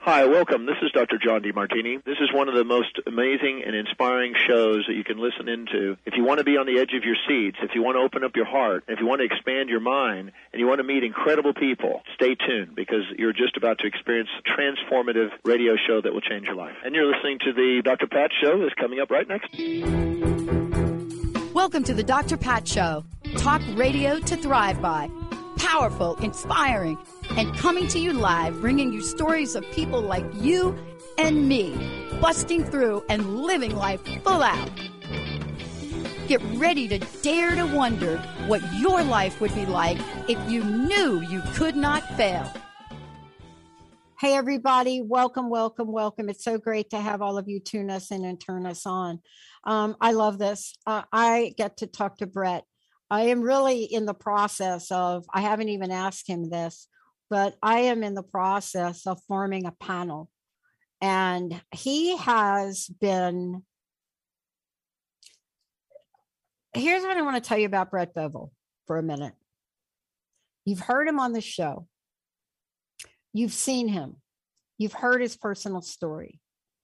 Hi, welcome. This is Dr. John DeMartini. This is one of the most amazing and inspiring shows that you can listen into. If you want to be on the edge of your seats, if you want to open up your heart, if you want to expand your mind, and you want to meet incredible people, stay tuned because you're just about to experience a transformative radio show that will change your life. And you're listening to the Dr. Pat Show that's coming up right next. Welcome to the Dr. Pat Show. Talk radio to thrive by. Powerful, inspiring, and coming to you live, bringing you stories of people like you and me, busting through and living life full out. Get ready to dare to wonder what your life would be like if you knew you could not fail. Hey, everybody. Welcome, welcome, welcome. It's so great to have all of you tune us in and turn us on. I love this. I get to talk to Brett. I am really in the process of, I haven't even asked him this, but I am in the process of forming a panel. And he has been, here's what I want to tell you about Brett Bevell for a minute. You've heard him on the show. You've seen him. You've heard his personal story.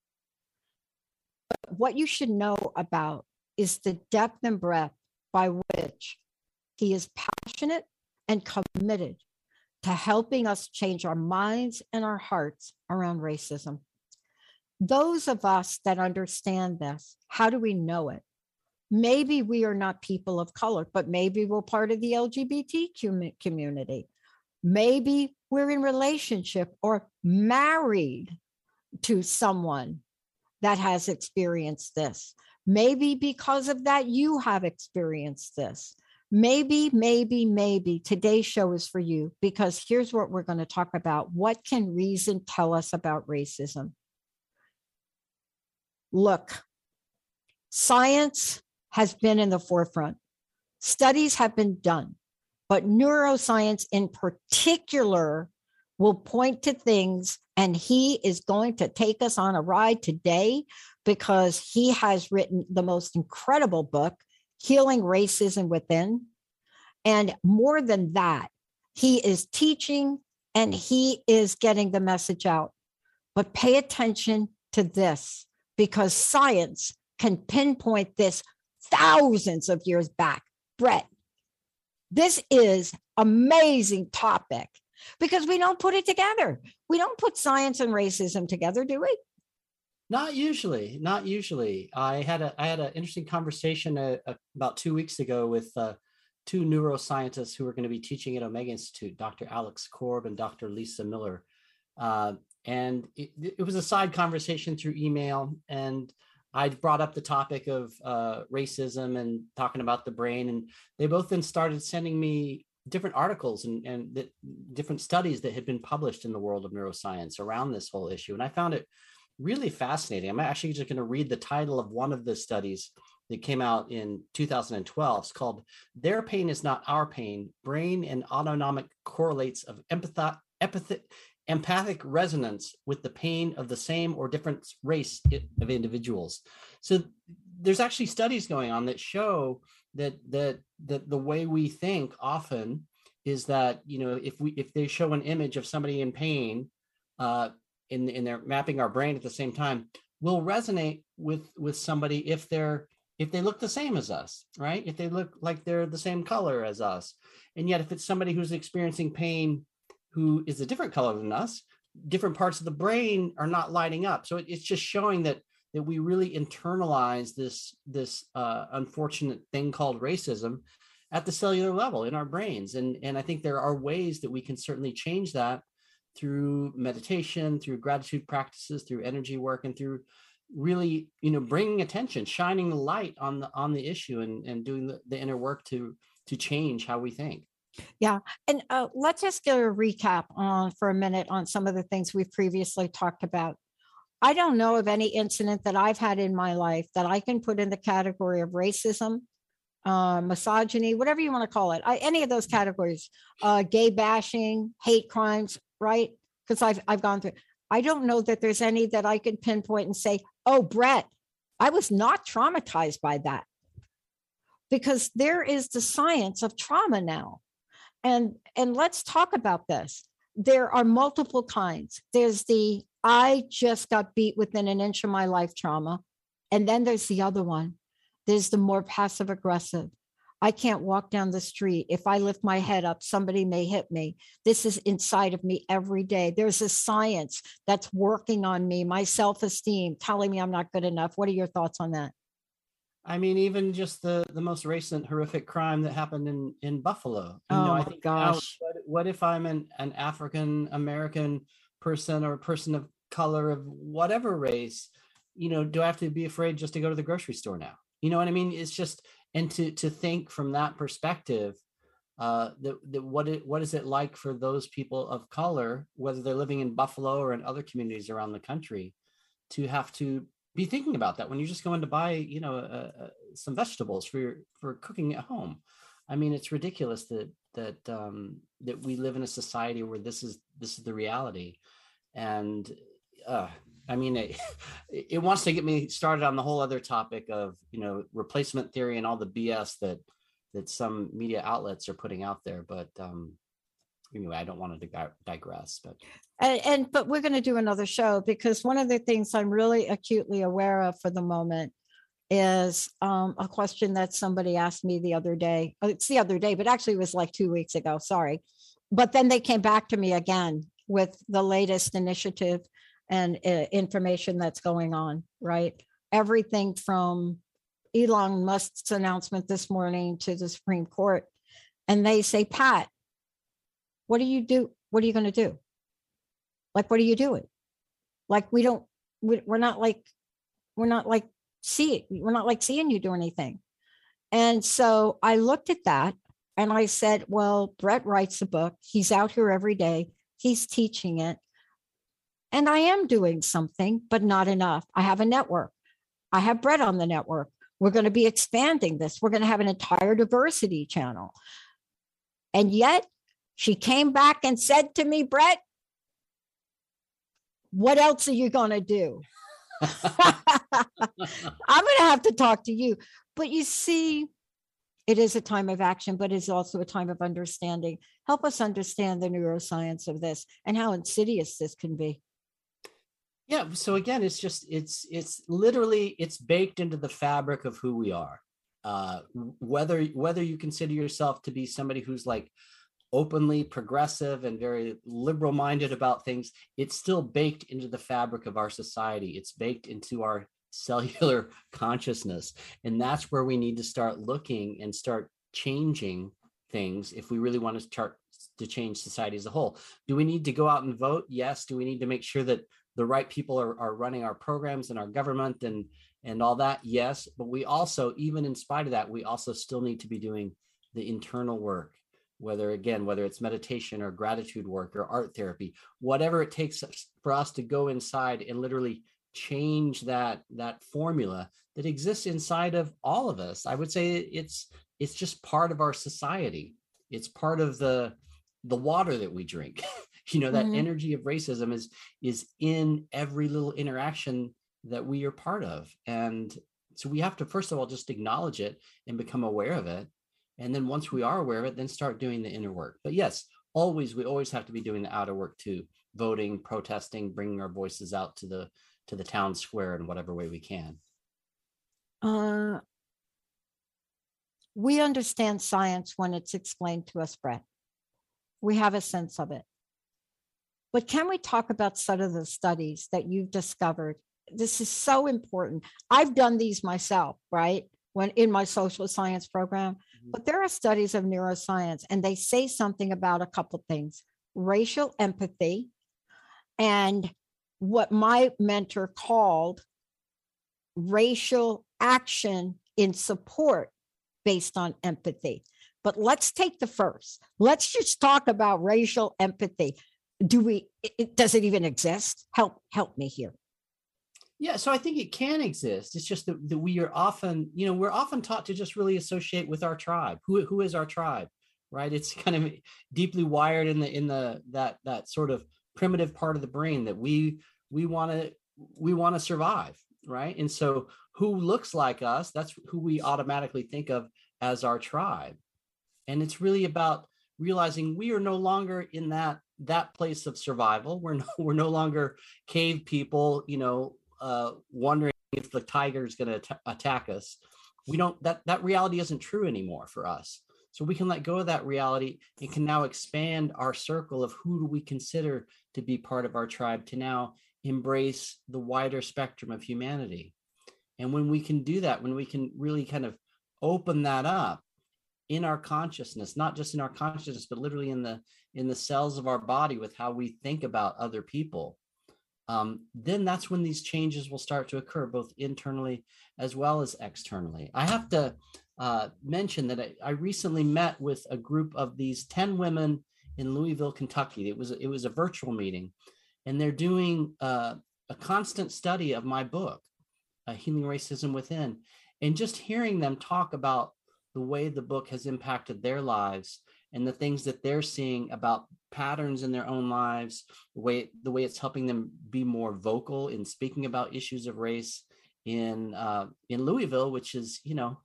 But what you should know about is the depth and breadth by which he is passionate and committed to helping us change our minds and our hearts around racism. Those of us that understand this, how do we know it? Maybe we are not people of color, but maybe we're part of the LGBT community. Maybe we're in relationship or married to someone that has experienced this. Maybe because of that, you have experienced this. Maybe today's show is for you, because here's what we're going to talk about. What can reason tell us about racism? Look, science has been in the forefront. Studies have been done, but neuroscience in particular will point to things, and he is going to take us on a ride today because he has written the most incredible book, Healing Racism Within. And more than that, he is teaching and he is getting the message out. But pay attention to this, because science can pinpoint this thousands of years back. Brett, this is amazing topic because we don't put it together. We don't put science and racism together, do we? Not usually. I had an interesting conversation about 2 weeks ago with two neuroscientists who are going to be teaching at Omega Institute, Dr. Alex Korb and Dr. Lisa Miller. And it was a side conversation through email. And I brought up the topic of racism and talking about the brain. And they both then started sending me different articles and different studies that had been published in the world of neuroscience around this whole issue. And I found it really fascinating. I'm actually just going to read the title of one of the studies that came out in 2012. It's called Their Pain is Not Our Pain, Brain and Autonomic Correlates of Empathic Resonance with the Pain of the Same or Different Race of Individuals. So there's actually studies going on that show that the way we think often is that, you know, if they show an image of somebody in pain, in their mapping our brain at the same time, will resonate with somebody if they look the same as us, right? If they look like they're the same color as us. And yet if it's somebody who's experiencing pain who is a different color than us, different parts of the brain are not lighting up. So it's just showing that we really internalize this unfortunate thing called racism at the cellular level in our brains. And I think there are ways that we can certainly change that through meditation, through gratitude practices, through energy work, and through really, you know, bringing attention, shining the light on the issue and doing the inner work to change how we think. Yeah. And let's just get a recap on for a minute on some of the things we've previously talked about. I don't know of any incident that I've had in my life that I can put in the category of racism, misogyny, whatever you want to call it. Any of those categories, gay bashing, hate crimes, right? Because I've gone through. I don't know that there's any that I could pinpoint and say, oh, Brett, I was not traumatized by that. Because there is the science of trauma now. And let's talk about this. There are multiple kinds. There's the I just got beat within an inch of my life trauma. And then there's the other one. There's the more passive aggressive. I can't walk down the street. If I lift my head up, somebody may hit me. This is inside of me every day. There's a science that's working on me, my self-esteem, telling me I'm not good enough. What are your thoughts on that? I mean, even just the most recent horrific crime that happened in Buffalo. I think, gosh. what if I'm an African American person or a person of color of whatever race? Do I have to be afraid just to go to the grocery store now? You know what I mean? It's just, and to think from that perspective, what is it like for those people of color, whether they're living in Buffalo or in other communities around the country, to have to be thinking about that when you're just going to buy, some vegetables for cooking at home. I mean, it's ridiculous that we live in a society where this is the reality. And I mean, it wants to get me started on the whole other topic of, replacement theory and all the BS that some media outlets are putting out there. But anyway, I don't want to digress, but we're going to do another show, because one of the things I'm really acutely aware of for the moment is a question that somebody asked me the other day. It's the other day, but actually it was like 2 weeks ago. Sorry. But then they came back to me again with the latest initiative and information that's going on, right? Everything from Elon Musk's announcement this morning to the Supreme Court. And they say, Pat, what do you do? What are you going to do? Like, what are you doing? Like, we're not seeing you do anything. And so I looked at that and I said, well, Brett writes a book. He's out here every day. He's teaching it. And I am doing something, but not enough. I have a network. I have Brett on the network. We're going to be expanding this. We're going to have an entire diversity channel. And yet she came back and said to me, Brett, what else are you going to do? I'm going to have to talk to you. But you see, it is a time of action, but it's also a time of understanding. Help us understand the neuroscience of this and how insidious this can be. Yeah. So again, it's literally baked into the fabric of who we are. Whether you consider yourself to be somebody who's like openly progressive and very liberal minded about things, it's still baked into the fabric of our society. It's baked into our cellular consciousness. And that's where we need to start looking and start changing things if we really want to start to change society as a whole. Do we need to go out and vote? Yes. Do we need to make sure that the right people are running our programs and our government and all that? Yes. But we also, even in spite of that, we also still need to be doing the internal work, whether it's meditation or gratitude work or art therapy, whatever it takes for us to go inside and literally change that formula that exists inside of all of us. I would say it's just part of our society. It's part of the water that we drink. That energy of racism is in every little interaction that we are part of. And so we have to, first of all, just acknowledge it and become aware of it. And then once we are aware of it, then start doing the inner work. But yes, we always have to be doing the outer work too, voting, protesting, bringing our voices out to the town square in whatever way we can. We understand science when it's explained to us, Brett. We have a sense of it. But can we talk about some of the studies that you've discovered? This is so important. I've done these myself, right? When in my social science program, but there are studies of neuroscience and they say something about a couple of things: racial empathy and what my mentor called racial action in support based on empathy. But let's take the first. Let's just talk about racial empathy. Does it even exist? Help me here. Yeah, so I think it can exist. It's just that we are often, we're often taught to just really associate with our tribe. Who is our tribe, right? It's kind of deeply wired in that sort of primitive part of the brain that we want to survive, right? And so who looks like us, that's who we automatically think of as our tribe. And it's really about realizing we are no longer in that that place of survival. We're no longer cave people, wondering if the tiger is going to attack us. We don't, that reality isn't true anymore for us. So we can let go of that reality and can now expand our circle of who do we consider to be part of our tribe, to now embrace the wider spectrum of humanity. And when we can do that, when we can really kind of open that up in our consciousness, not just in our consciousness, but literally in the cells of our body with how we think about other people, then that's when these changes will start to occur, both internally as well as externally. I have to mention that I recently met with a group of these 10 women in Louisville, Kentucky. It was a virtual meeting, and they're doing a constant study of my book, Healing Racism Within, and just hearing them talk about the way the book has impacted their lives and the things that they're seeing about patterns in their own lives, the way it's helping them be more vocal in speaking about issues of race in Louisville, which is,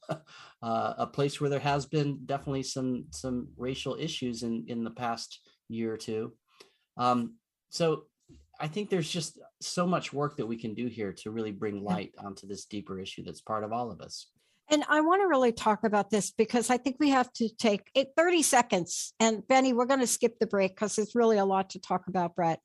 a place where there has been definitely some racial issues in the past year or two. So I think there's just so much work that we can do here to really bring light onto this deeper issue that's part of all of us. And I want to really talk about this because I think we have to take 30 seconds. And Benny, we're going to skip the break because it's really a lot to talk about, Brett.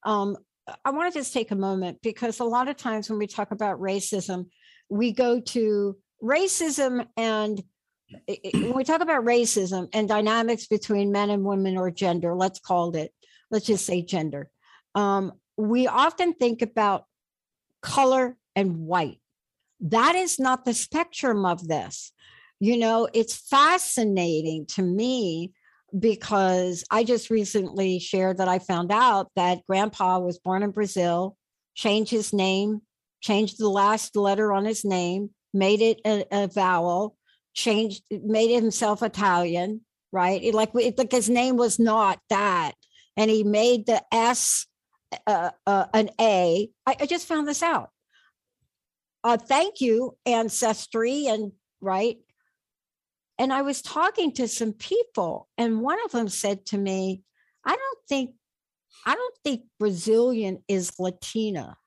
I want to just take a moment because a lot of times when we talk about racism, we go to racism and when we talk about racism and dynamics between men and women or gender, let's just say gender. We often think about color and white. That is not the spectrum of this. It's fascinating to me because I just recently shared that I found out that Grandpa was born in Brazil, changed his name, changed the last letter on his name, made it a vowel, made himself Italian, right? Like his name was not that. And he made the S an A. I just found this out. Thank you, Ancestry, and right. And I was talking to some people, and one of them said to me, I don't think Brazilian is Latina.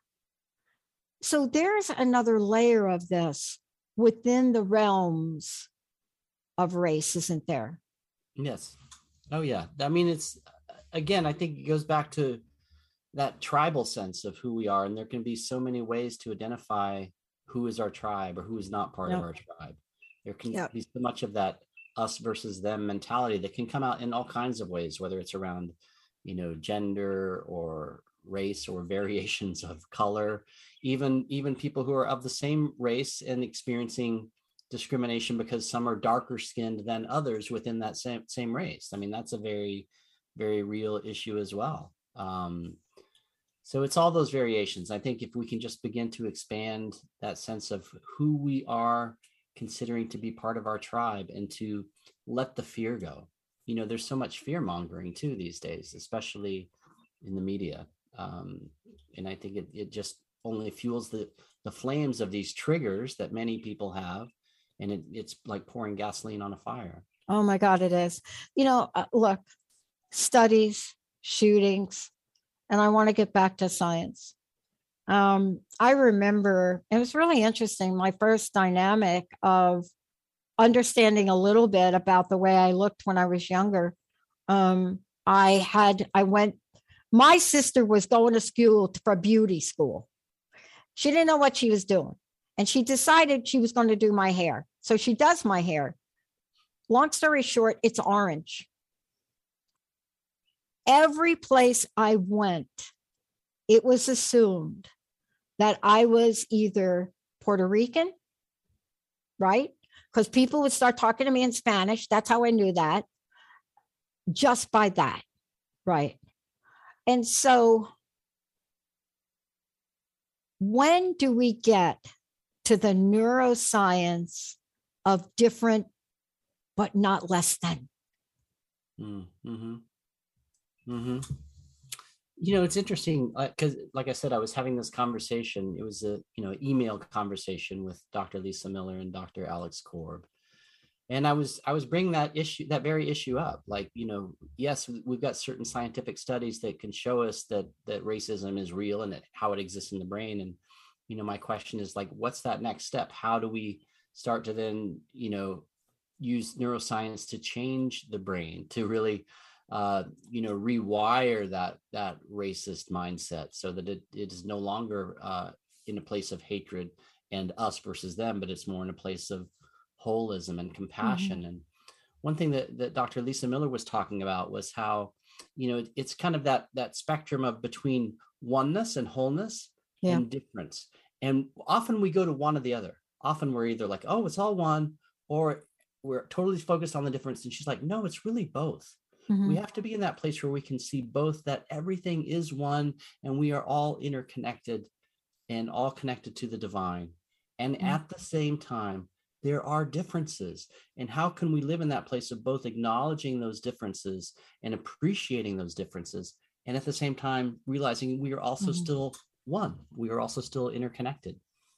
So there's another layer of this within the realms of race, isn't there? Yes. Oh, yeah. I mean, I think it goes back to that tribal sense of who we are. And there can be so many ways to identify who is our tribe or who is not part of our tribe. There can be so much of that us versus them mentality that can come out in all kinds of ways, whether it's around, gender or race or variations of color, even people who are of the same race and experiencing discrimination because some are darker skinned than others within that same race. I mean, that's a very, very real issue as well. So it's all those variations. I think if we can just begin to expand that sense of who we are considering to be part of our tribe and to let the fear go. There's so much fear mongering too these days, especially in the media. And I think it just only fuels the flames of these triggers that many people have. And it's like pouring gasoline on a fire. Oh my God, it is. Look, studies, shootings, and I want to get back to science. I remember it was really interesting. My first dynamic of understanding a little bit about the way I looked when I was younger. My sister was going to school for beauty school. She didn't know what she was doing. And she decided she was going to do my hair. So she does my hair. Long story short, it's orange. Every place I went, it was assumed that I was either Puerto Rican, right? Because people would start talking to me in Spanish. That's how I knew that. Just by that, right? And so when do we get to the neuroscience of different, but not less than? Mm-hmm. Mm-hmm. It's interesting because, like I said, I was having this conversation. It was email conversation with Dr. Lisa Miller and Dr. Alex Korb. And I was bringing that very issue up. Like, yes, we've got certain scientific studies that can show us that racism is real and that how it exists in the brain. And, my question is like, what's that next step? How do we start to then, use neuroscience to change the brain, to really, rewire that racist mindset so that it is no longer in a place of hatred and us versus them, but it's more in a place of holism and compassion. And one thing that Dr. Lisa Miller was talking about was how, it's kind of that spectrum of between oneness and wholeness and difference. And often we go to one or the other. Often we're either like, oh, it's all one, or we're totally focused on the difference. And she's like, no, it's really both. We have to be in that place where we can see both, that everything is one and we are all interconnected and all connected to the divine. And at the same time, there are differences. And how can we live in that place of both acknowledging those differences and appreciating those differences, and at the same time realizing we are also still one, we are also still interconnected?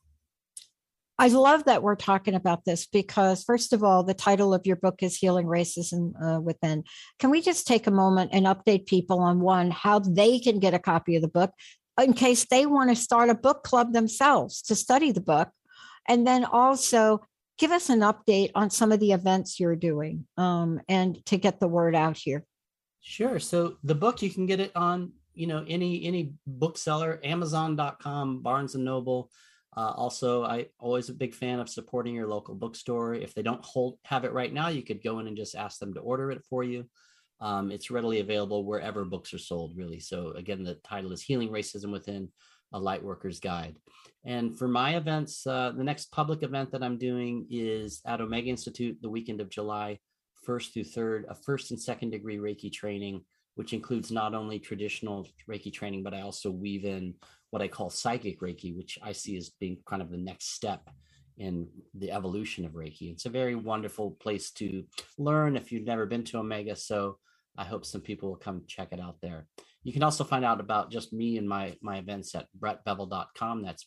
I love that we're talking about this because, first of all, the title of your book is Healing Racism Within. Can we just take a moment and update people on, one, how they can get a copy of the book in case they want to start a book club themselves to study the book? And then also give us an update on some of the events you're doing and to get the word out here. Sure. So the book, you can get it on, any bookseller, Amazon.com, Barnes and Noble. Also, I always a big fan of supporting your local bookstore. If they don't have it right now, you could go in and just ask them to order it for you. It's readily available wherever books are sold, really. So again, the title is Healing Racism Within, a Lightworker's Guide. And for my events, the next public event that I'm doing is at Omega Institute the weekend of July 1st through 3rd, a first and second degree Reiki training, which includes not only traditional Reiki training, but I also weave in what I call psychic Reiki, which I see as being kind of the next step in the evolution of Reiki. It's a very wonderful place to learn if you've never been to Omega. So I hope some people will come check it out there. You can also find out about just me and my events at brettbevell.com. That's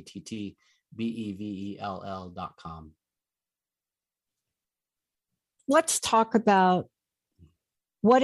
BRETTBEVELL.com. Let's talk about what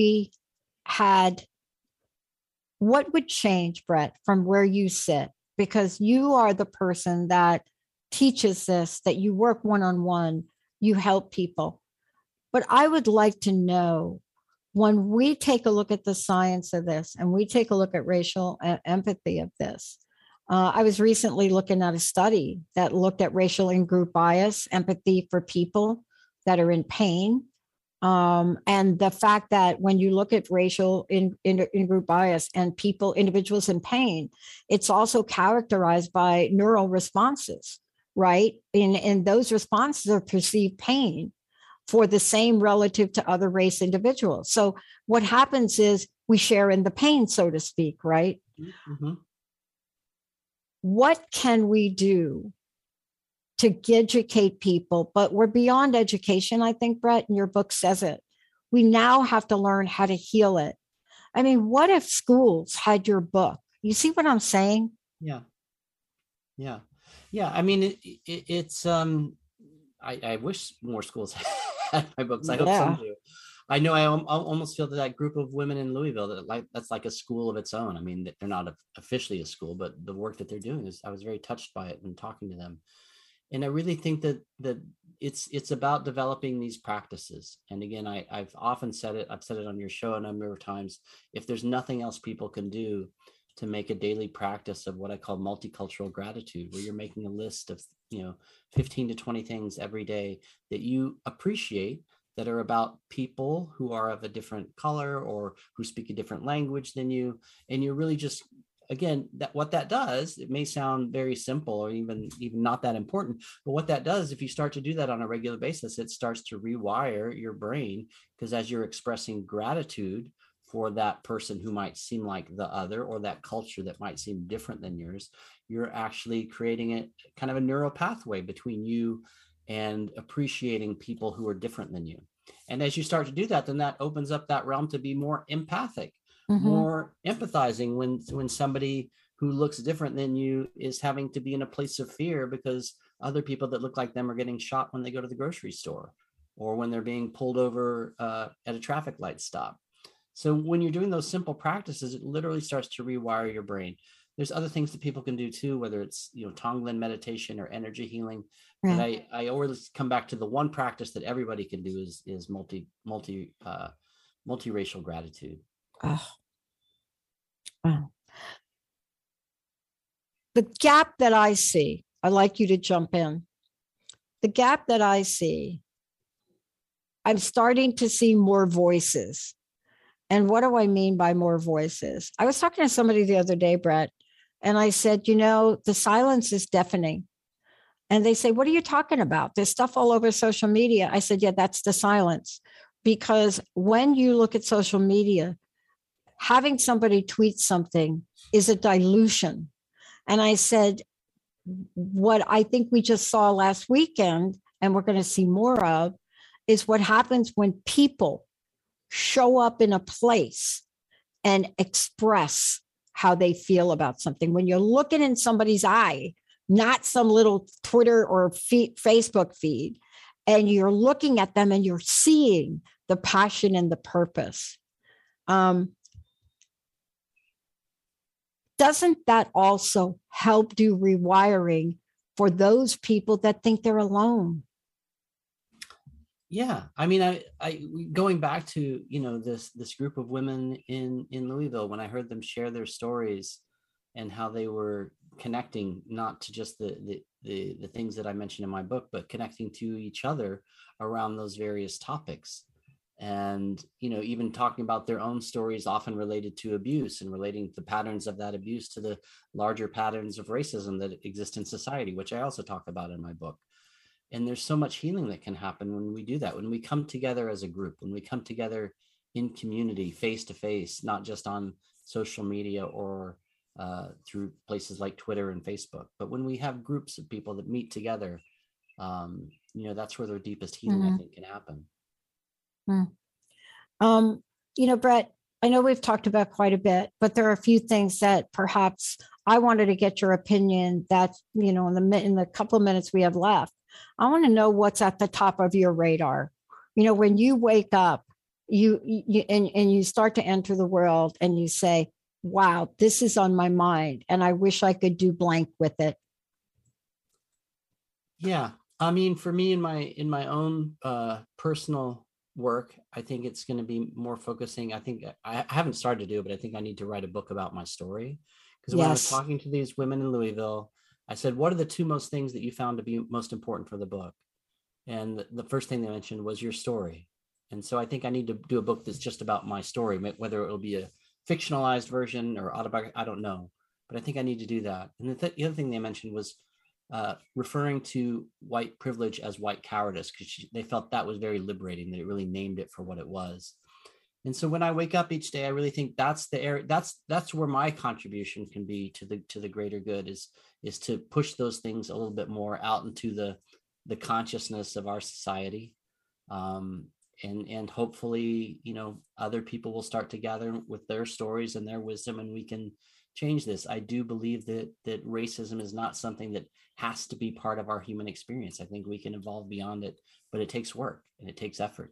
would change, Brett, from where you sit, because you are the person that teaches this, that you work one-on-one, you help people. But I would like to know, when we take a look at the science of this and we take a look at racial empathy of this, I was recently looking at a study that looked at racial in-group bias, empathy for people that are in pain. And the fact that when you look at racial in-group bias and individuals in pain, it's also characterized by neural responses, right? And those responses are perceived pain for the same relative to other race individuals. So what happens is we share in the pain, so to speak, right? Mm-hmm. What can we do to educate people? But we're beyond education, I think, Brett, and your book says it. We now have to learn how to heal it. I mean, what if schools had your book? You see what I'm saying? Yeah. I mean, it's I wish more schools had my books. I hope some do. I know I almost feel that group of women in Louisville that's like a school of its own. I mean, they're not officially a school, but the work that they're doing is, I was very touched by it and talking to them. And I really think that it's about developing these practices. And again, I've often said it, I've said it on your show a number of times, if there's nothing else people can do to make a daily practice of what I call multicultural gratitude, where you're making a list of 15 to 20 things every day that you appreciate, that are about people who are of a different color or who speak a different language than you. And you're really just, again, what that does, it may sound very simple or even not that important, but what that does, if you start to do that on a regular basis, it starts to rewire your brain, because as you're expressing gratitude for that person who might seem like the other, or that culture that might seem different than yours, you're actually creating a kind of a neural pathway between you and appreciating people who are different than you. And as you start to do that, then that opens up that realm to be more empathic, more empathizing when somebody who looks different than you is having to be in a place of fear because other people that look like them are getting shot when they go to the grocery store, or when they're being pulled over at a traffic light stop. So when you're doing those simple practices, it literally starts to rewire your brain. There's other things that people can do too, whether it's, Tonglen meditation or energy healing. Yeah. But I always come back to the one practice that everybody can do is multiracial gratitude. Oh. Wow. The gap that I see, I'd like you to jump in. The gap that I see, I'm starting to see more voices. And what do I mean by more voices? I was talking to somebody the other day, Brett, and I said, the silence is deafening. And they say, what are you talking about? There's stuff all over social media. I said, yeah, that's the silence. Because when you look at social media, having somebody tweet something is a dilution. And I said, what I think we just saw last weekend, and we're going to see more of, is what happens when people show up in a place and express how they feel about something. When you're looking in somebody's eye, not some little Twitter or Facebook feed, and you're looking at them and you're seeing the passion and the purpose. Doesn't that also help do rewiring for those people that think they're alone? Yeah, I mean, I going back to this group of women in Louisville, when I heard them share their stories and how they were connecting not to just the things that I mentioned in my book, but connecting to each other around those various topics, and even talking about their own stories, often related to abuse and relating the patterns of that abuse to the larger patterns of racism that exist in society, which I also talk about in my book. And there's so much healing that can happen when we do that, when we come together as a group, when we come together in community, face to face, not just on social media or through places like Twitter and Facebook, but when we have groups of people that meet together, that's where their deepest healing, I think, can happen. Brett, I know we've talked about quite a bit, but there are a few things that perhaps I wanted to get your opinion that, in the couple of minutes we have left. I want to know what's at the top of your radar. When you wake up, you start to enter the world and you say, wow, this is on my mind and I wish I could do blank with it. Yeah. I mean, for me, in my own personal work, I think it's going to be more focusing. I think I haven't started to do it, but I think I need to write a book about my story. Because when I was talking to these women in Louisville, I said, what are the two most things that you found to be most important for the book? And the first thing they mentioned was your story. And so I think I need to do a book that's just about my story, whether it'll be a fictionalized version or autobiography, I don't know. But I think I need to do that. And the other thing they mentioned was referring to white privilege as white cowardice, because they felt that was very liberating, that it really named it for what it was. And so when I wake up each day, I really think that's the area, that's where my contribution can be to the greater good, is to push those things a little bit more out into the consciousness of our society. And hopefully, other people will start to gather with their stories and their wisdom, and we can change this. I do believe that racism is not something that has to be part of our human experience. I think we can evolve beyond it, but it takes work and it takes effort.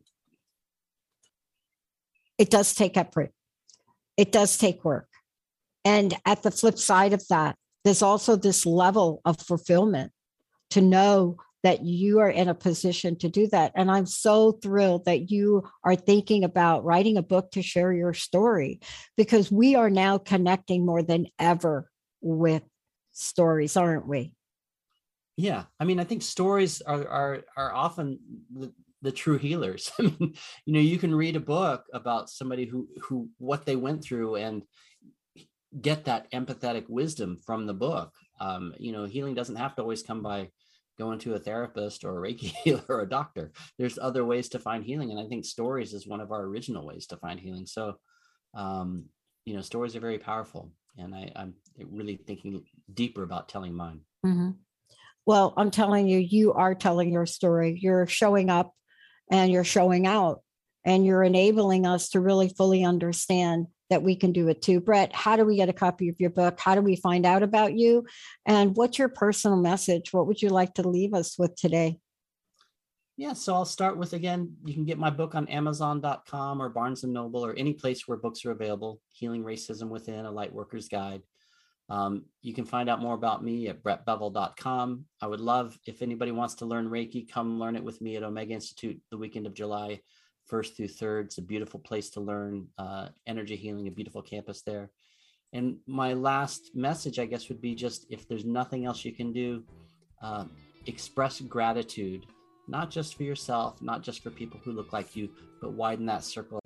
It does take effort. It does take work. And at the flip side of that, there's also this level of fulfillment to know that you are in a position to do that. And I'm so thrilled that you are thinking about writing a book to share your story, because we are now connecting more than ever with stories, aren't we? Yeah. I mean, I think stories are often the true healers. I mean, you can read a book about somebody who what they went through and get that empathetic wisdom from the book. Healing doesn't have to always come by going to a therapist or a Reiki healer or a doctor. There's other ways to find healing. And I think stories is one of our original ways to find healing. So, stories are very powerful. And I'm really thinking deeper about telling mine. Mm-hmm. Well, I'm telling you, you are telling your story. You're showing up and you're showing out, and you're enabling us to really fully understand that we can do it too. Brett, how do we get a copy of your book? How do we find out about you? And what's your personal message? What would you like to leave us with today? Yeah, so I'll start with, again, you can get my book on Amazon.com or Barnes & Noble or any place where books are available, Healing Racism Within, A Lightworker's Guide. You can find out more about me at brettbevel.com. I would love, if anybody wants to learn Reiki, come learn it with me at Omega Institute the weekend of July 1st through 3rd. It's a beautiful place to learn energy healing, a beautiful campus there. And my last message, I guess, would be just, if there's nothing else you can do, express gratitude, not just for yourself, not just for people who look like you, but widen that circle.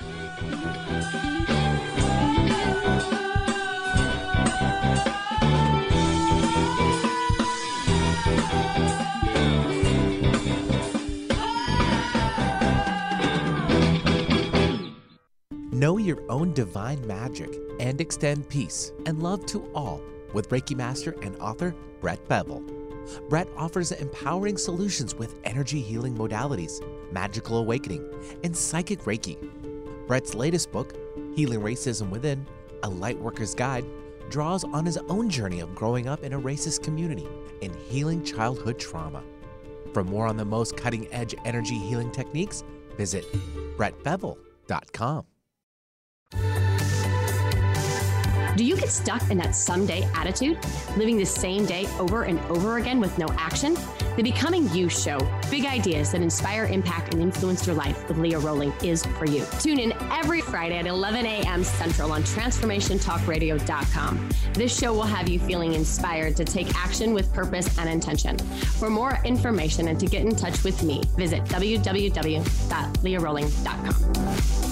Know your own divine magic and extend peace and love to all with Reiki Master and author Brett Bevel. Brett offers empowering solutions with energy healing modalities, magical awakening, and psychic Reiki. Brett's latest book, Healing Racism Within, A Lightworker's Guide, draws on his own journey of growing up in a racist community and healing childhood trauma. For more on the most cutting-edge energy healing techniques, visit brettbevel.com. Do you get stuck in that someday attitude, living the same day over and over again with no action? The Becoming You show, big ideas that inspire, impact, and influence your life with Leah Rowling, is for you. Tune in every Friday at 11 a.m. Central on TransformationTalkRadio.com. This show will have you feeling inspired to take action with purpose and intention. For more information and to get in touch with me, visit www.leahrowling.com.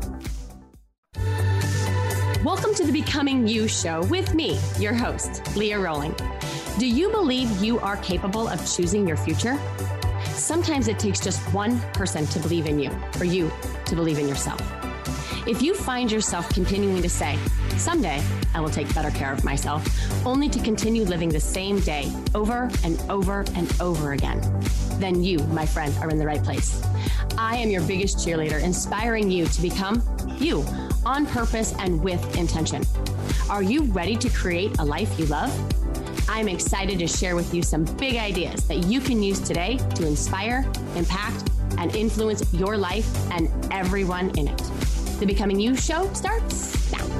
Welcome to the Becoming You show with me, your host, Leah Rowling. Do you believe you are capable of choosing your future? Sometimes it takes just one person to believe in you, for you to believe in yourself. If you find yourself continuing to say, someday I will take better care of myself, only to continue living the same day over and over and over again, then you, my friend, are in the right place. I am your biggest cheerleader, inspiring you to become you, on purpose and with intention. Are you ready to create a life you love? I'm excited to share with you some big ideas that you can use today to inspire, impact, and influence your life and everyone in it. The Becoming You show starts now.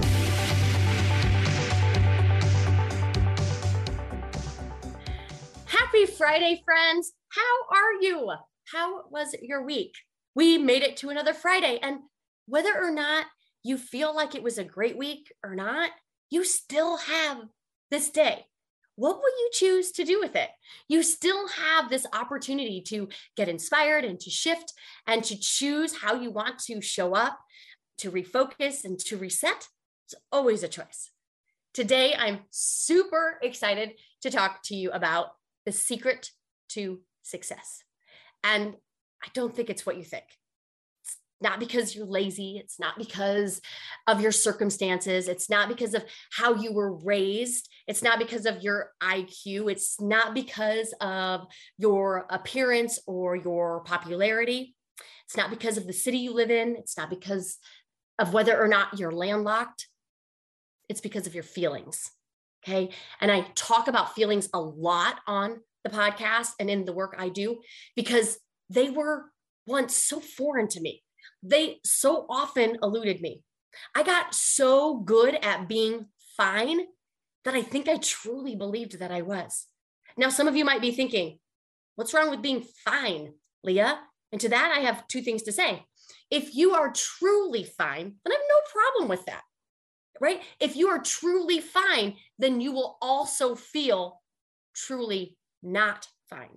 Happy Friday, friends. How are you? How was your week? We made it to another Friday, and whether or not you feel like it was a great week or not, you still have this day. What will you choose to do with it? You still have this opportunity to get inspired and to shift and to choose how you want to show up, to refocus and to reset. It's always a choice. Today, I'm super excited to talk to you about the secret to success. And I don't think it's what you think. Not because you're lazy. It's not because of your circumstances. It's not because of how you were raised. It's not because of your IQ. It's not because of your appearance or your popularity. It's not because of the city you live in. It's not because of whether or not you're landlocked. It's because of your feelings. Okay. And I talk about feelings a lot on the podcast and in the work I do, because they were once so foreign to me. They so often eluded me. I got so good at being fine that I think I truly believed that I was. Now, some of you might be thinking, what's wrong with being fine, Leah? And to that, I have two things to say. If you are truly fine, then I have no problem with that, right? If you are truly fine, then you will also feel truly not fine.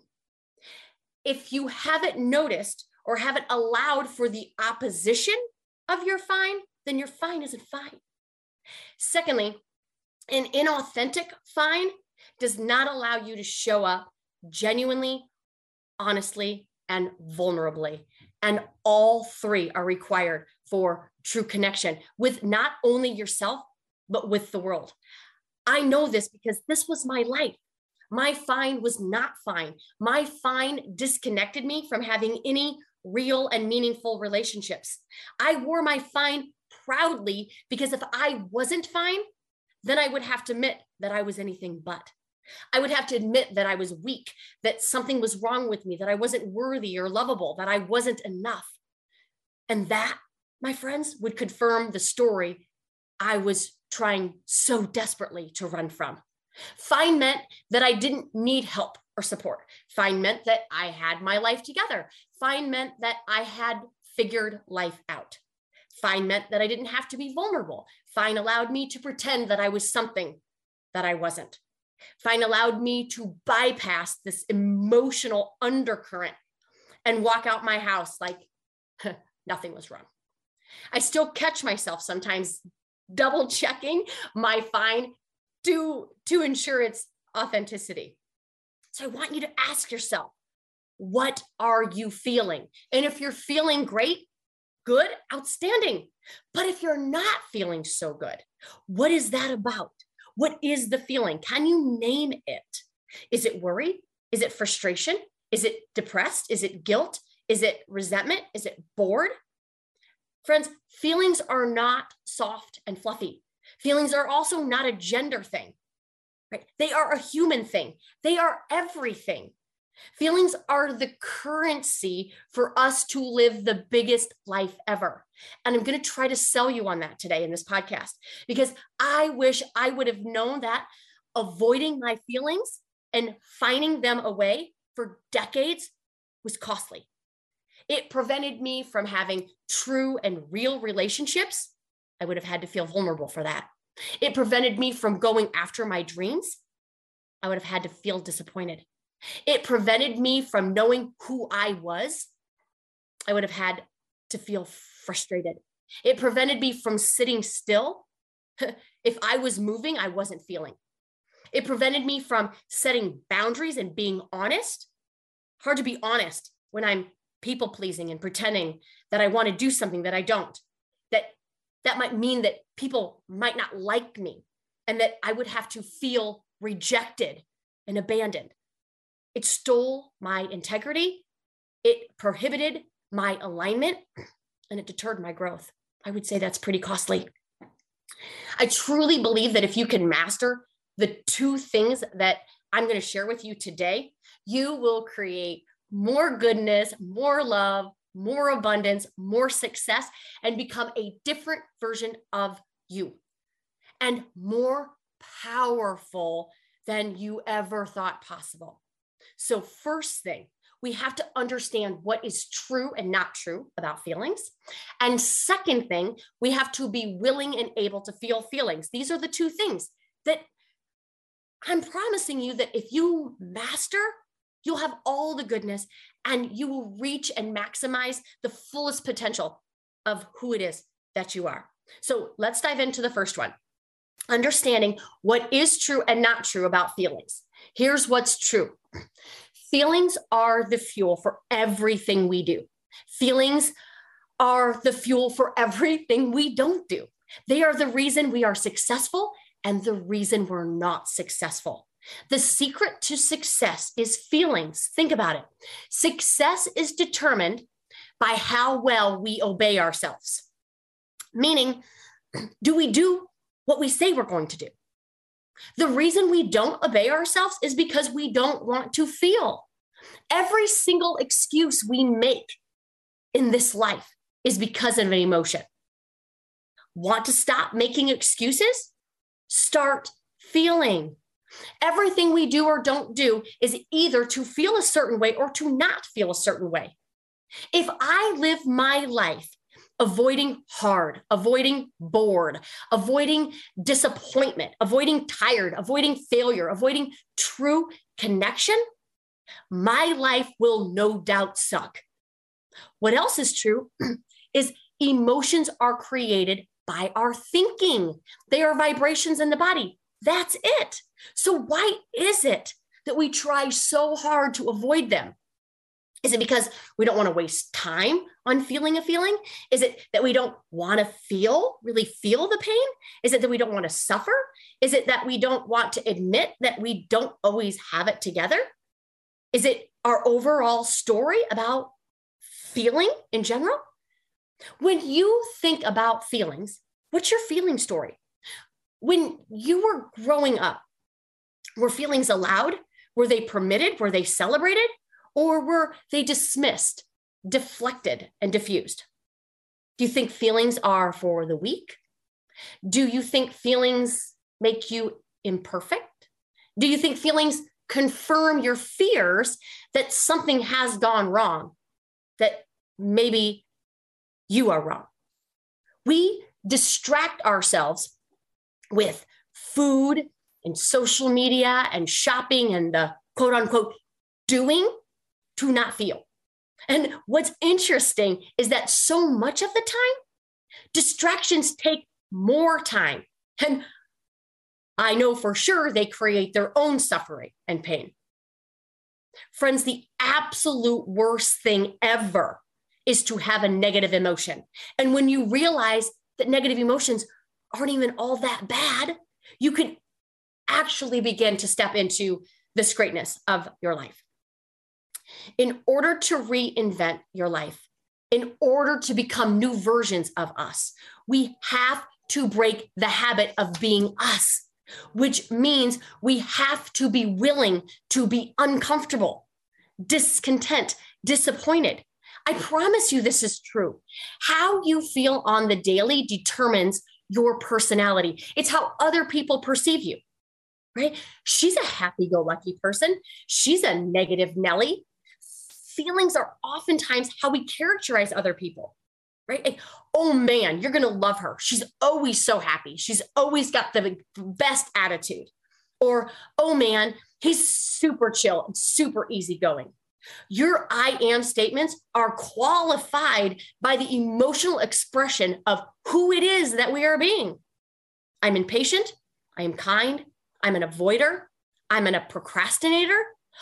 If you haven't noticed or haven't allowed for the opposition of your fine, then your fine isn't fine. Secondly, an inauthentic fine does not allow you to show up genuinely, honestly, and vulnerably. And all three are required for true connection with not only yourself, but with the world. I know this because this was my life. My fine was not fine. My fine disconnected me from having any real and meaningful relationships. I wore my fine proudly because if I wasn't fine, then I would have to admit that I was anything but. I would have to admit that I was weak, that something was wrong with me, that I wasn't worthy or lovable, that I wasn't enough. And that, my friends, would confirm the story I was trying so desperately to run from. Fine meant that I didn't need help or support. Fine meant that I had my life together. Fine meant that I had figured life out. Fine meant that I didn't have to be vulnerable. Fine allowed me to pretend that I was something that I wasn't. Fine allowed me to bypass this emotional undercurrent and walk out my house like nothing was wrong. I still catch myself sometimes double checking my fine to ensure its authenticity. So I want you to ask yourself, what are you feeling? And if you're feeling great, good, outstanding. But if you're not feeling so good, what is that about? What is the feeling? Can you name it? Is it worry? Is it frustration? Is it depressed? Is it guilt? Is it resentment? Is it bored? Friends, feelings are not soft and fluffy. Feelings are also not a gender thing, right? They are a human thing. They are everything. Feelings are the currency for us to live the biggest life ever. And I'm going to try to sell you on that today in this podcast, because I wish I would have known that avoiding my feelings and fining them away for decades was costly. It prevented me from having true and real relationships. I would have had to feel vulnerable for that. It prevented me from going after my dreams. I would have had to feel disappointed. It prevented me from knowing who I was. I would have had to feel frustrated. It prevented me from sitting still. If I was moving, I wasn't feeling. It prevented me from setting boundaries and being honest. Hard to be honest when I'm people pleasing and pretending that I want to do something that I don't. That might mean that people might not like me and that I would have to feel rejected and abandoned. It stole my integrity. It prohibited my alignment, and it deterred my growth. I would say that's pretty costly. I truly believe that if you can master the two things that I'm going to share with you today, you will create more goodness, more love, more abundance, more success, and become a different version of you and more powerful than you ever thought possible. So first thing, we have to understand what is true and not true about feelings. And second thing, we have to be willing and able to feel feelings. These are the two things that I'm promising you that if you master, you'll have all the goodness and you will reach and maximize the fullest potential of who it is that you are. So let's dive into the first one. Understanding what is true and not true about feelings. Here's what's true. Feelings are the fuel for everything we do. Feelings are the fuel for everything we don't do. They are the reason we are successful and the reason we're not successful. The secret to success is feelings. Think about it. Success is determined by how well we obey ourselves. Meaning, do we do what we say we're going to do? The reason we don't obey ourselves is because we don't want to feel. Every single excuse we make in this life is because of an emotion. Want to stop making excuses? Start feeling. Everything we do or don't do is either to feel a certain way or to not feel a certain way. If I live my life avoiding hard, avoiding bored, avoiding disappointment, avoiding tired, avoiding failure, avoiding true connection, my life will no doubt suck. What else is true is emotions are created by our thinking. They are vibrations in the body. That's it. So why is it that we try so hard to avoid them? Is it because we don't want to waste time on feeling a feeling? Is it that we don't want to really feel the pain? Is it that we don't want to suffer? Is it that we don't want to admit that we don't always have it together? Is it our overall story about feeling in general? When you think about feelings, what's your feeling story? When you were growing up, Were feelings allowed? Were they permitted? Were they celebrated? Or were they dismissed, deflected, and diffused? Do you think feelings are for the weak? Do you think feelings make you imperfect? Do you think feelings confirm your fears that something has gone wrong, that maybe you are wrong? We distract ourselves with food and social media and shopping and the quote unquote doing to not feel. And what's interesting is that so much of the time, distractions take more time. And I know for sure they create their own suffering and pain. Friends, the absolute worst thing ever is to have a negative emotion. And when you realize that negative emotions aren't even all that bad, you can actually begin to step into this greatness of your life. In order to reinvent your life, in order to become new versions of us, we have to break the habit of being us, which means we have to be willing to be uncomfortable, discontent, disappointed. I promise you this is true. How you feel on the daily determines your personality. It's how other people perceive you, right? She's a happy-go-lucky person. She's a negative Nelly. Feelings are oftentimes how we characterize other people, right? Like, oh man, you're going to love her. She's always so happy. She's always got the best attitude. Or, oh man, he's super chill and super easygoing. Your I am statements are qualified by the emotional expression of who it is that we are being. I'm impatient. I am kind. I'm an avoider. I'm a procrastinator.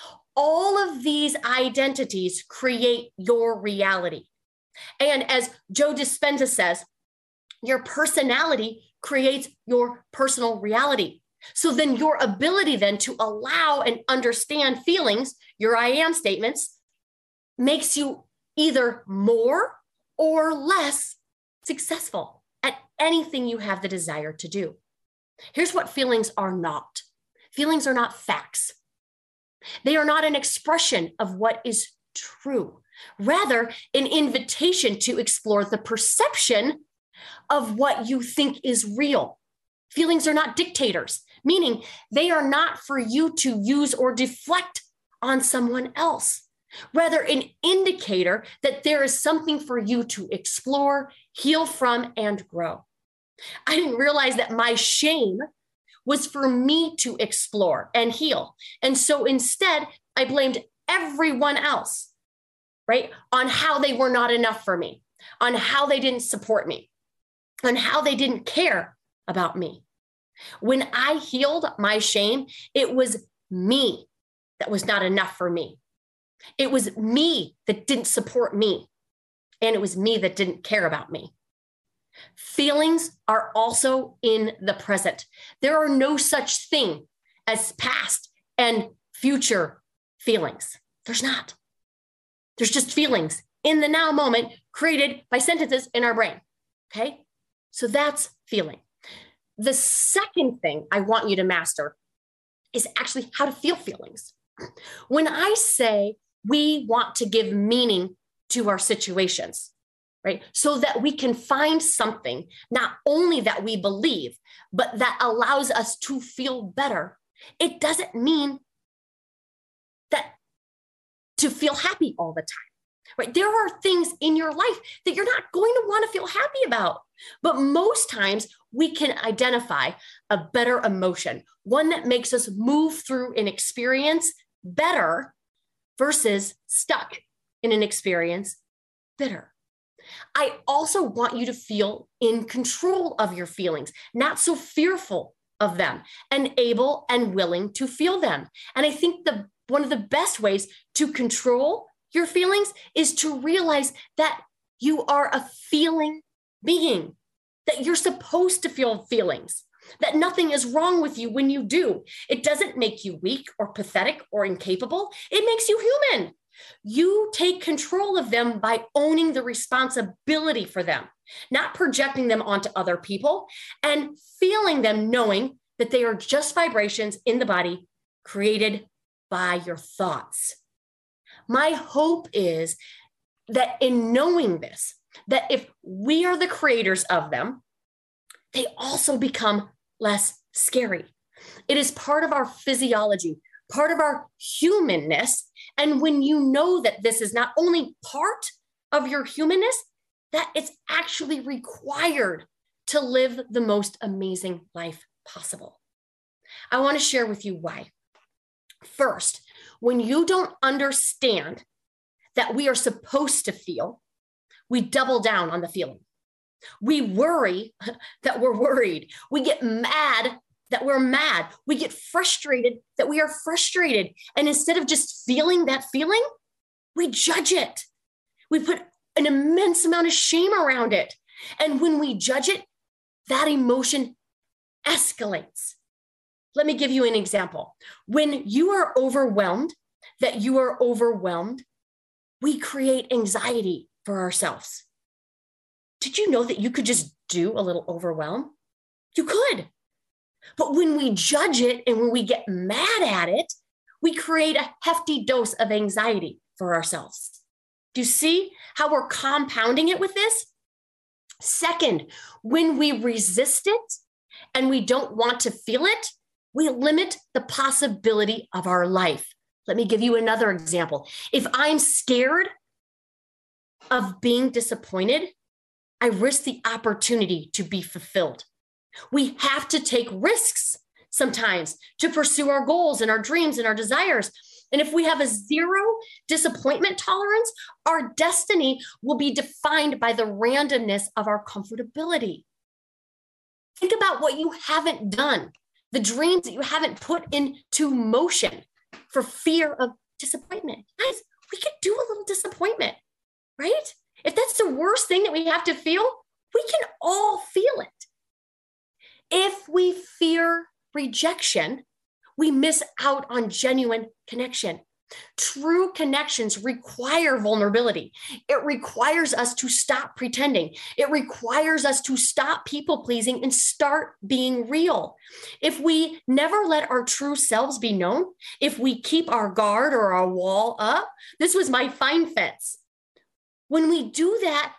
All of these identities create your reality. And as Joe Dispenza says, your personality creates your personal reality. So then your ability then to allow and understand feelings, your I am statements, makes you either more or less successful at anything you have the desire to do. Here's what feelings are not. Feelings are not facts. They are not an expression of what is true, rather an invitation to explore the perception of what you think is real. Feelings are not dictators, meaning they are not for you to use or deflect on someone else, rather an indicator that there is something for you to explore, heal from, and grow. I didn't realize that my shame was for me to explore and heal. And so instead, I blamed everyone else, right, on how they were not enough for me, on how they didn't support me, on how they didn't care about me. When I healed my shame, it was me that was not enough for me. It was me that didn't support me. And it was me that didn't care about me. Feelings are also in the present. There are no such thing as past and future feelings. There's not. There's just feelings in the now moment created by sentences in our brain. Okay? So that's feeling. The second thing I want you to master is actually how to feel feelings. When I say we want to give meaning to our situations, right? So that we can find something, not only that we believe, but that allows us to feel better. It doesn't mean that to feel happy all the time, right? There are things in your life that you're not going to want to feel happy about. But most times we can identify a better emotion, one that makes us move through an experience better versus stuck in an experience bitter. I also want you to feel in control of your feelings, not so fearful of them, and able and willing to feel them. And I think one of the best ways to control your feelings is to realize that you are a feeling being, that you're supposed to feel feelings, that nothing is wrong with you when you do. It doesn't make you weak or pathetic or incapable. It makes you human. You take control of them by owning the responsibility for them, not projecting them onto other people, and feeling them, knowing that they are just vibrations in the body created by your thoughts. My hope is that in knowing this, that if we are the creators of them, they also become less scary. It is part of our physiology, part of our humanness. And when you know that this is not only part of your humanness, that it's actually required to live the most amazing life possible. I want to share with you why. First, when you don't understand that we are supposed to feel, we double down on the feeling. We worry that we're worried. We get mad that we're mad. We get frustrated that we are frustrated. And instead of just feeling that feeling, we judge it. We put an immense amount of shame around it. And when we judge it, that emotion escalates. Let me give you an example. When you are overwhelmed, we create anxiety for ourselves. Did you know that you could just do a little overwhelm? You could. But when we judge it and when we get mad at it, we create a hefty dose of anxiety for ourselves. Do you see how we're compounding it with this? Second, when we resist it and we don't want to feel it, we limit the possibility of our life. Let me give you another example. If I'm scared of being disappointed, I risk the opportunity to be fulfilled. We have to take risks sometimes to pursue our goals and our dreams and our desires. And if we have a zero disappointment tolerance, our destiny will be defined by the randomness of our comfortability. Think about what you haven't done, the dreams that you haven't put into motion for fear of disappointment. Guys, we could do a little disappointment, right? If that's the worst thing that we have to feel, we can all feel it. If we fear rejection, we miss out on genuine connection. True connections require vulnerability. It requires us to stop pretending. It requires us to stop people pleasing and start being real. If we never let our true selves be known, if we keep our guard or our wall up, this was my fine fence. When we do that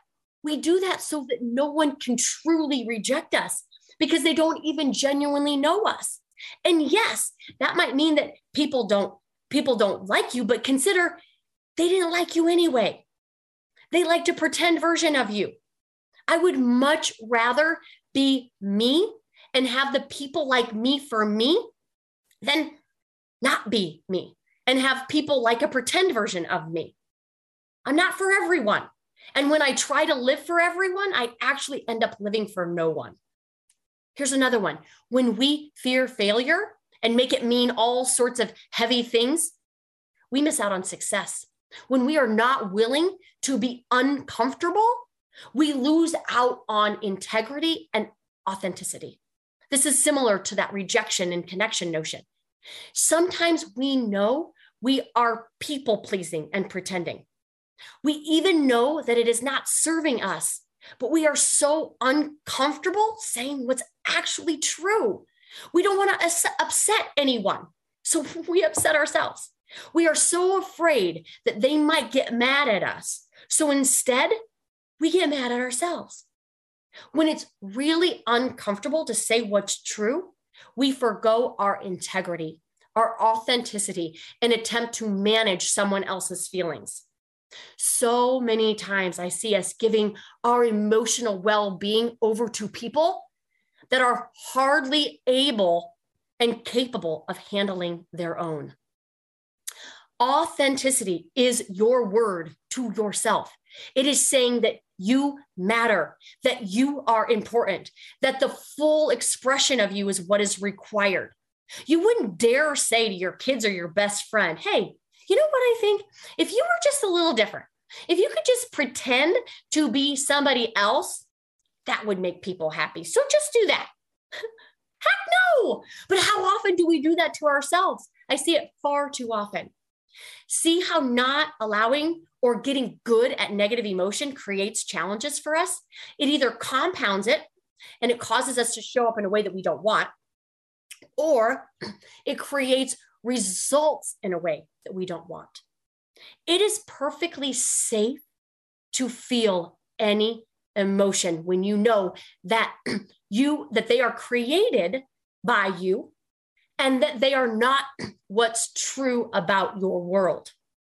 so that no one can truly reject us because they don't even genuinely know us. And yes, that might mean that people don't like you, but consider they didn't like you anyway. They liked a pretend version of you. I would much rather be me and have the people like me for me than not be me and have people like a pretend version of me. I'm not for everyone. And when I try to live for everyone, I actually end up living for no one. Here's another one. When we fear failure and make it mean all sorts of heavy things, we miss out on success. When we are not willing to be uncomfortable, we lose out on integrity and authenticity. This is similar to that rejection and connection notion. Sometimes we know we are people pleasing and pretending. We even know that it is not serving us, but we are so uncomfortable saying what's actually true. We don't want to upset anyone, so we upset ourselves. We are so afraid that they might get mad at us. So instead, we get mad at ourselves. When it's really uncomfortable to say what's true, we forgo our integrity, our authenticity, and attempt to manage someone else's feelings. So many times I see us giving our emotional well-being over to people that are hardly able and capable of handling their own. Authenticity is your word to yourself. It is saying that you matter, that you are important, that the full expression of you is what is required. You wouldn't dare say to your kids or your best friend, hey, you know what I think? If you were just a little different, if you could just pretend to be somebody else, that would make people happy. So just do that. Heck no. But how often do we do that to ourselves? I see it far too often. See how not allowing or getting good at negative emotion creates challenges for us? It either compounds it and it causes us to show up in a way that we don't want, or it creates results in a way that we don't want. It is perfectly safe to feel any emotion when you know that that they are created by you and that they are not what's true about your world.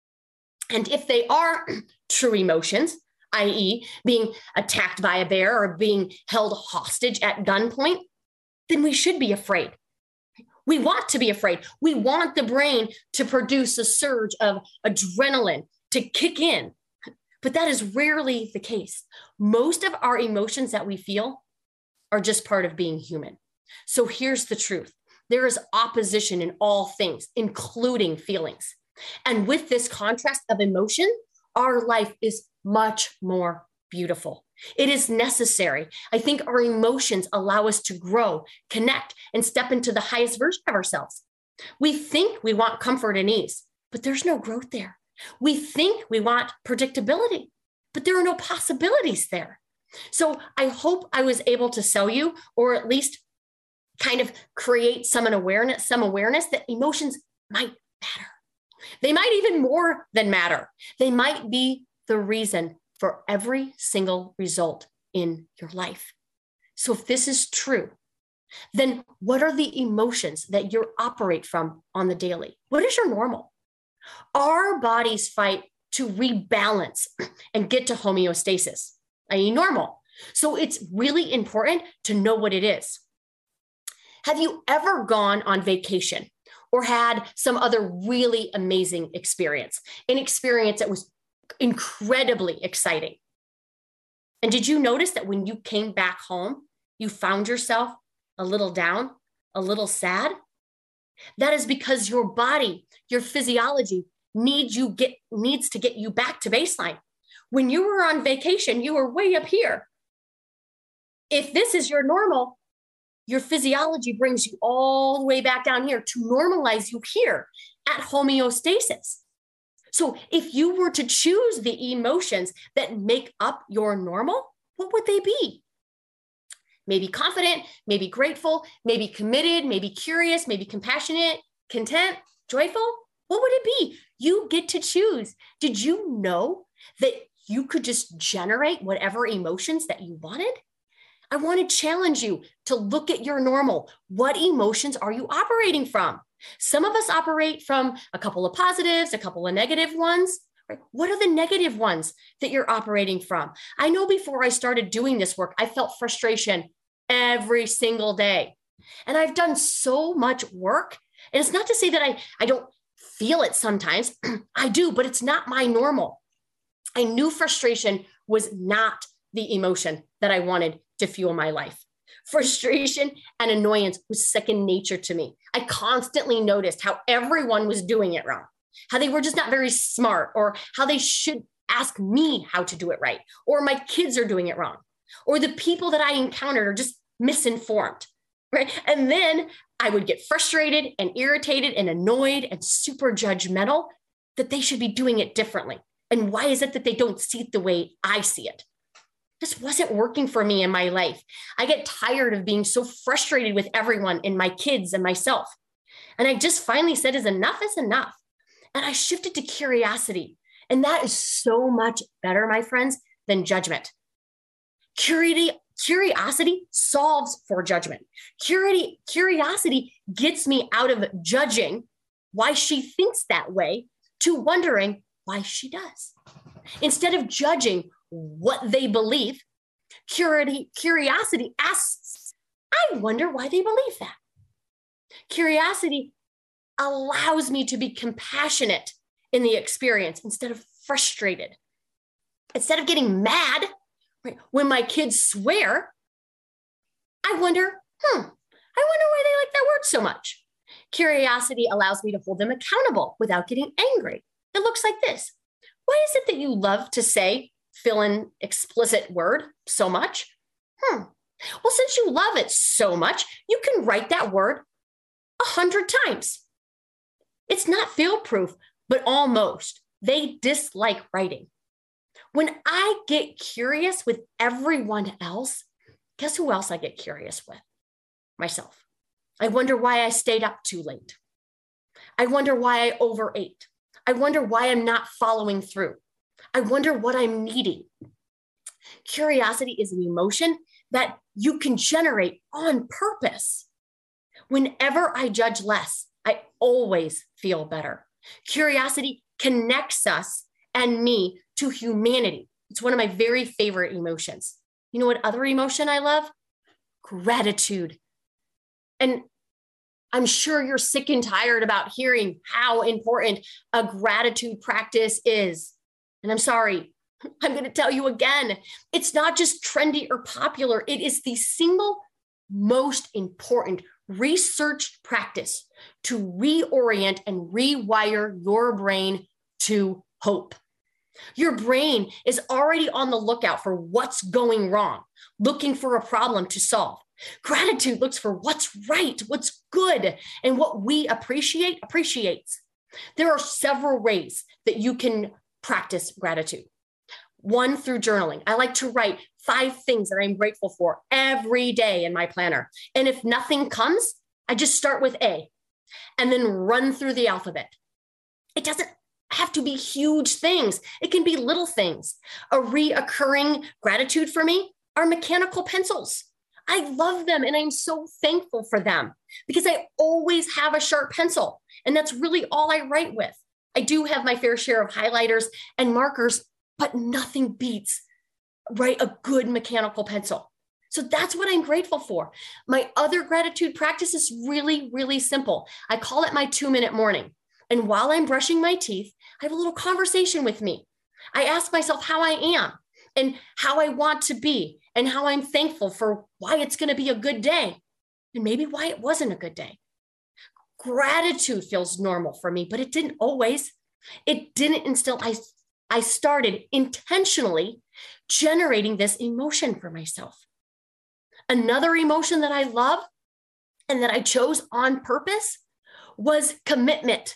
And if they are true emotions, i.e., being attacked by a bear or being held hostage at gunpoint, then we should be afraid. We want to be afraid. We want the brain to produce a surge of adrenaline to kick in. But that is rarely the case. Most of our emotions that we feel are just part of being human. So here's the truth. There is opposition in all things, including feelings. And with this contrast of emotion, our life is much more beautiful. It is necessary. I think our emotions allow us to grow, connect, and step into the highest version of ourselves. We think we want comfort and ease, but there's no growth there. We think we want predictability, but there are no possibilities there. So I hope I was able to sell you, or at least kind of create some awareness that emotions might matter. They might even more than matter. They might be the reason for every single result in your life. So if this is true, then what are the emotions that you operate from on the daily? What is your normal? Our bodies fight to rebalance and get to homeostasis, i.e. normal. So it's really important to know what it is. Have you ever gone on vacation or had some other really amazing experience, an experience that was incredibly exciting? And did you notice that when you came back home, you found yourself a little down, a little sad? That is because your body, your physiology needs to get you back to baseline. When you were on vacation, you were way up here. If this is your normal, your physiology brings you all the way back down here to normalize you here at homeostasis. So if you were to choose the emotions that make up your normal, what would they be? Maybe confident, maybe grateful, maybe committed, maybe curious, maybe compassionate, content, joyful. What would it be? You get to choose. Did you know that you could just generate whatever emotions that you wanted? I want to challenge you to look at your normal. What emotions are you operating from? Some of us operate from a couple of positives, a couple of negative ones. Right? What are the negative ones that you're operating from? I know before I started doing this work, I felt frustration every single day. And I've done so much work. And it's not to say that I don't feel it sometimes. I do, but it's not my normal. I knew frustration was not the emotion that I wanted to fuel my life. Frustration and annoyance was second nature to me. I constantly noticed how everyone was doing it wrong, how they were just not very smart, or how they should ask me how to do it right, or my kids are doing it wrong, or the people that I encountered are just misinformed, right? And then I would get frustrated and irritated and annoyed and super judgmental that they should be doing it differently. And why is it that they don't see it the way I see it? This wasn't working for me in my life. I get tired of being so frustrated with everyone and my kids and myself. And I just finally said, enough is enough. And I shifted to curiosity. And that is so much better, my friends, than judgment. Curiosity solves for judgment. Curiosity gets me out of judging why she thinks that way to wondering why she does. Instead of judging what they believe, curiosity asks, I wonder why they believe that. Curiosity allows me to be compassionate in the experience instead of frustrated. Instead of getting mad, right, when my kids swear, I wonder why they like that word so much. Curiosity allows me to hold them accountable without getting angry. It looks like this. Why is it that you love to say fill in explicit word so much? Well, since you love it so much, you can write that word 100 times. It's not fail-proof, but almost. They dislike writing. When I get curious with everyone else, guess who else I get curious with? Myself. I wonder why I stayed up too late. I wonder why I overate. I wonder why I'm not following through. I wonder what I'm needing. Curiosity is an emotion that you can generate on purpose. Whenever I judge less, I always feel better. Curiosity connects us and me to humanity. It's one of my very favorite emotions. You know what other emotion I love? Gratitude. And I'm sure you're sick and tired about hearing how important a gratitude practice is. And I'm sorry, I'm going to tell you again, it's not just trendy or popular. It is the single most important researched practice to reorient and rewire your brain to hope. Your brain is already on the lookout for what's going wrong, looking for a problem to solve. Gratitude looks for what's right, what's good, and what we appreciate appreciates. There are several ways that you can practice gratitude. One, through journaling. I like to write 5 things that I'm grateful for every day in my planner. And if nothing comes, I just start with A and then run through the alphabet. It doesn't have to be huge things. It can be little things. A reoccurring gratitude for me are mechanical pencils. I love them and I'm so thankful for them because I always have a sharp pencil and that's really all I write with. I do have my fair share of highlighters and markers, but nothing beats, right, a good mechanical pencil. So that's what I'm grateful for. My other gratitude practice is really, really simple. I call it my 2-minute morning. And while I'm brushing my teeth, I have a little conversation with me. I ask myself how I am and how I want to be and how I'm thankful for why it's going to be a good day and maybe why it wasn't a good day. Gratitude feels normal for me, but it didn't always. It didn't until I started intentionally generating this emotion for myself. Another emotion that I love and that I chose on purpose was commitment.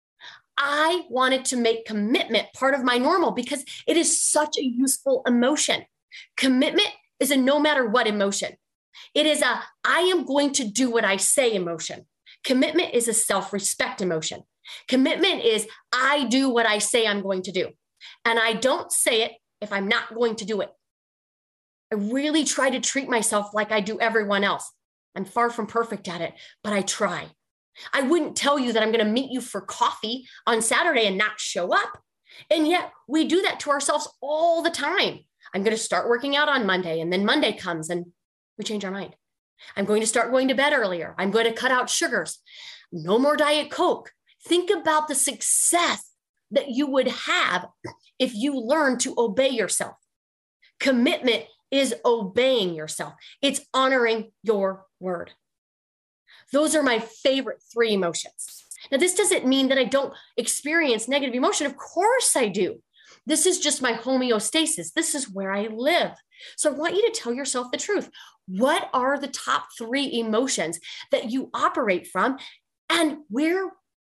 I wanted to make commitment part of my normal because it is such a useful emotion. Commitment is a no matter what emotion. It is a I am going to do what I say emotion. Commitment is a self-respect emotion. Commitment is I do what I say I'm going to do. And I don't say it if I'm not going to do it. I really try to treat myself like I do everyone else. I'm far from perfect at it, but I try. I wouldn't tell you that I'm going to meet you for coffee on Saturday and not show up. And yet we do that to ourselves all the time. I'm going to start working out on Monday, and then Monday comes and we change our mind. I'm going to start going to bed earlier. I'm going to cut out sugars. No more Diet Coke. Think about the success that you would have if you learn to obey yourself. Commitment is obeying yourself. It's honoring your word. Those are my favorite 3 emotions. Now, this doesn't mean that I don't experience negative emotion. Of course I do. This is just my homeostasis. This is where I live. So I want you to tell yourself the truth. What are the top 3 emotions that you operate from, and where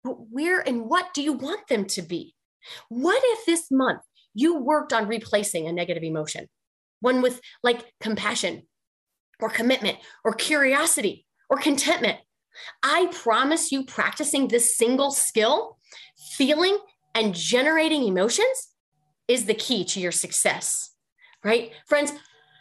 and what do you want them to be? What if this month you worked on replacing a negative emotion, one with like compassion or commitment or curiosity or contentment? I promise you, practicing this single skill, feeling and generating emotions, is the key to your success, right? Friends,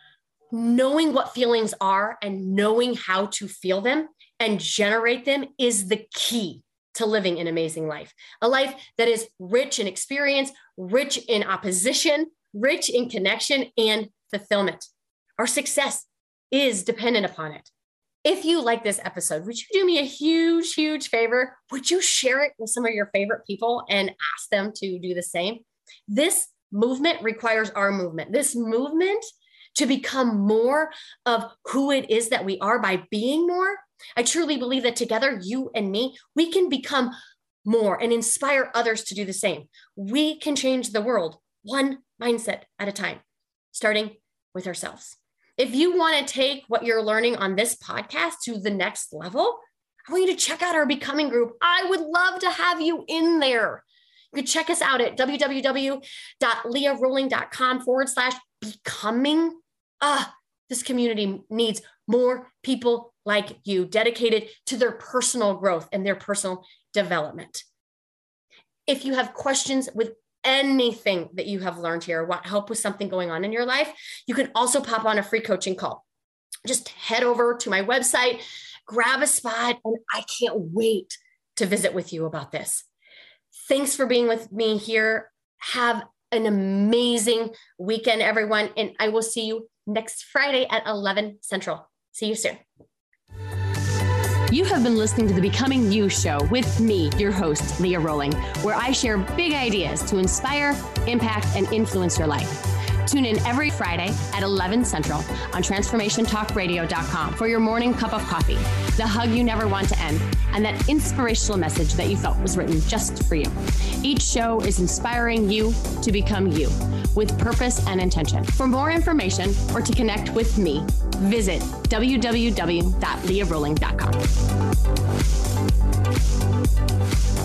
knowing what feelings are and knowing how to feel them and generate them is the key to living an amazing life. A life that is rich in experience, rich in opposition, rich in connection and fulfillment. Our success is dependent upon it. If you like this episode, would you do me a huge, huge favor? Would you share it with some of your favorite people and ask them to do the same? This movement requires our movement. This movement to become more of who it is that we are by being more. I truly believe that together, you and me, we can become more and inspire others to do the same. We can change the world one mindset at a time, starting with ourselves. If you want to take what you're learning on this podcast to the next level, I want you to check out our Becoming group. I would love to have you in there. You can check us out at www.learowling.com/becoming. This community needs more people like you, dedicated to their personal growth and their personal development. If you have questions with anything that you have learned here, want help with something going on in your life, you can also pop on a free coaching call. Just head over to my website, grab a spot, and I can't wait to visit with you about this. Thanks for being with me here. Have an amazing weekend, everyone, and I will see you next Friday at 11 Central. See you soon. You have been listening to the Becoming You show with me, your host, Leah Rolling, where I share big ideas to inspire, impact, and influence your life. Tune in every Friday at 11 Central on TransformationTalkRadio.com for your morning cup of coffee, the hug you never want to end, and that inspirational message that you felt was written just for you. Each show is inspiring you to become you with purpose and intention. For more information or to connect with me, visit www.leahrolling.com.